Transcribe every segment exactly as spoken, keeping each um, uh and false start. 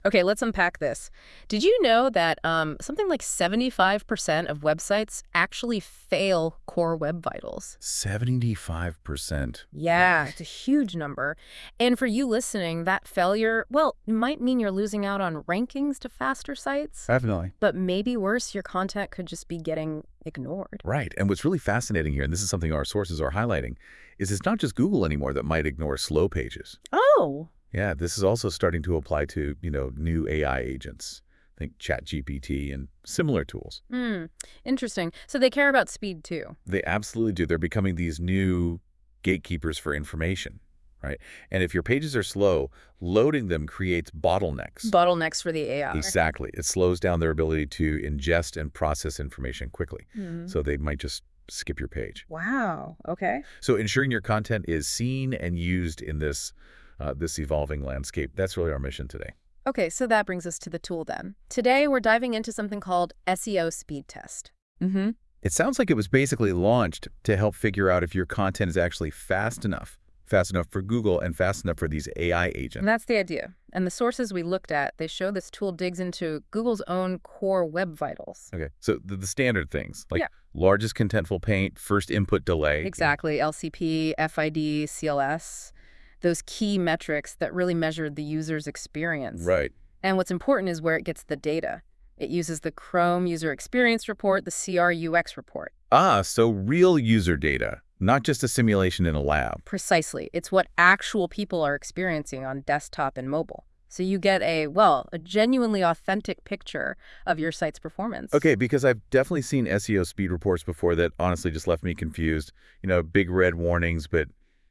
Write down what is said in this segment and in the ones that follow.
Okay, let's unpack this. Did you know that um, something like seventy-five percent of websites actually fail Core Web Vitals? seventy-five percent. Yeah, it's a huge number. And for you listening, that failure, well, it might mean you're losing out on rankings to faster sites, Definitely. but maybe worse, your content could just be getting ignored. Right. And what's really fascinating here, and this is something our sources are highlighting, is it's not just Google anymore that might ignore slow pages. Oh, Yeah, this is also starting to apply to, you know, new A I agents. Think ChatGPT and similar tools. hmm, interesting. So they care about speed too. They absolutely do. They're becoming these new gatekeepers for information, right? And if your pages are slow, loading them creates bottlenecks. Bottlenecks for the A I. Exactly. It slows down their ability to ingest and process information quickly. Hmm. So they might just skip your page. Wow. Okay. So ensuring your content is seen and used in this uh, this evolving landscape, that's really our mission today. Okay, so that brings us to the tool then. Today, we're diving into something called S E O Speed Test. Mm-hmm. It sounds like it was basically launched to help figure out if your content is actually fast enough, fast enough for Google and fast enough for these A I agents. And that's the idea. And the sources we looked at, they show this tool digs into Google's own core web vitals. Okay, so the, the standard things, like Yeah. largest contentful paint, first input delay. Exactly. L C P, F I D, C L S, those key metrics that really measure the user's experience. Right. And what's important is where it gets the data. It uses the Chrome User Experience Report, the C R U X report. Ah, so real user data, not just a simulation in a lab. Precisely. It's what actual people are experiencing on desktop and mobile. So you get a, well, a genuinely authentic picture of your site's performance. Okay, because I've definitely seen S E O speed reports before that honestly just left me confused. You know, big red warnings, but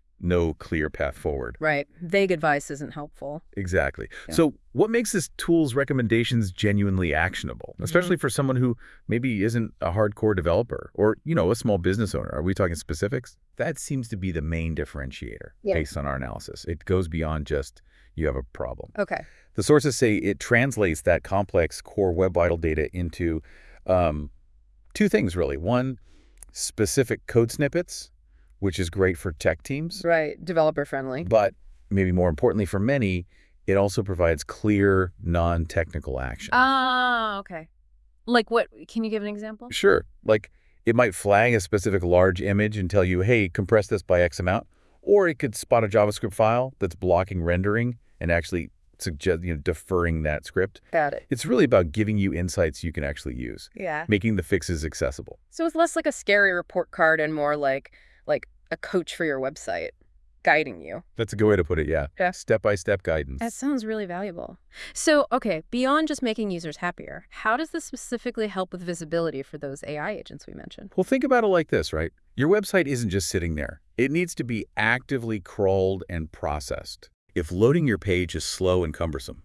no clear path forward. Right. Vague advice isn't helpful. Exactly. Yeah. So what makes this tool's recommendations genuinely actionable, especially for someone who maybe isn't a hardcore developer or, you know, a small business owner? Are we talking specifics? That seems to be the main differentiator Yeah. based on our analysis. It goes beyond just you have a problem. Okay. The sources say it translates that complex core Web Vital data into um, two things, really. One, specific code snippets, which is great for tech teams. Right. Developer friendly. But maybe more importantly for many, it also provides clear, non-technical action. Ah, okay. Like what? Can you give an example? Sure. Like it might flag a specific large image and tell you, hey, compress this by X amount. Or it could spot a JavaScript file that's blocking rendering and actually suggest, you know, deferring that script. Got it. It's really about giving you insights you can actually use, Yeah. making the fixes accessible. So it's less like a scary report card and more like like a coach for your website guiding you. That's a good way to put it, yeah. Yeah. Step-by-step guidance. That sounds really valuable. So, okay, beyond just making users happier, how does this specifically help with visibility for those A I agents we mentioned? Well, think about it like this, right? Your website isn't just sitting there. It needs to be actively crawled and processed. If loading your page is slow and cumbersome,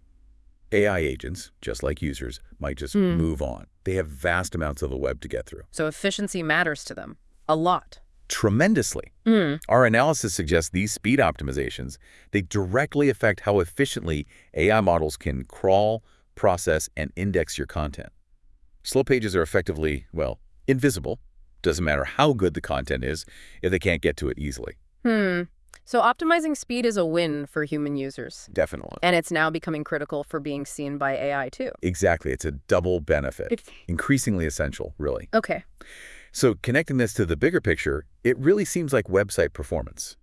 A I agents, just like users, might just Hmm. move on. They have vast amounts of the web to get through. So efficiency matters to them. A lot. Tremendously. Mm. Our analysis suggests these speed optimizations, they directly affect how efficiently A I models can crawl, process, and index your content. Slow pages are effectively, well, invisible. Doesn't matter how good the content is if they can't get to it easily. Hmm. So optimizing speed is a win for human users. Definitely. And it's now becoming critical for being seen by A I too. Exactly. It's a double benefit. It's- Increasingly essential, really. Okay. So connecting this to the bigger picture, it really seems like website performance.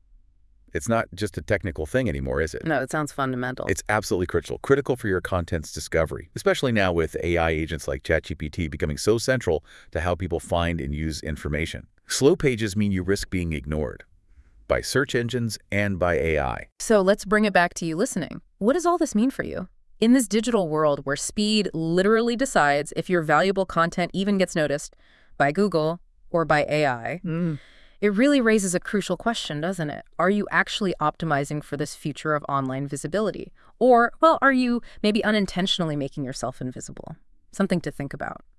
It's not just a technical thing anymore, is it? No, it sounds fundamental. It's absolutely critical, critical for your content's discovery, especially now with A I agents like ChatGPT becoming so central to how people find and use information. Slow pages mean you risk being ignored by search engines and by A I. So let's bring it back to you listening. What does all this mean for you? In this digital world where speed literally decides if your valuable content even gets noticed by Google or by A I, Mm. it really raises a crucial question, doesn't it? Are you actually optimizing for this future of online visibility? Or, well, are you maybe unintentionally making yourself invisible? Something to think about.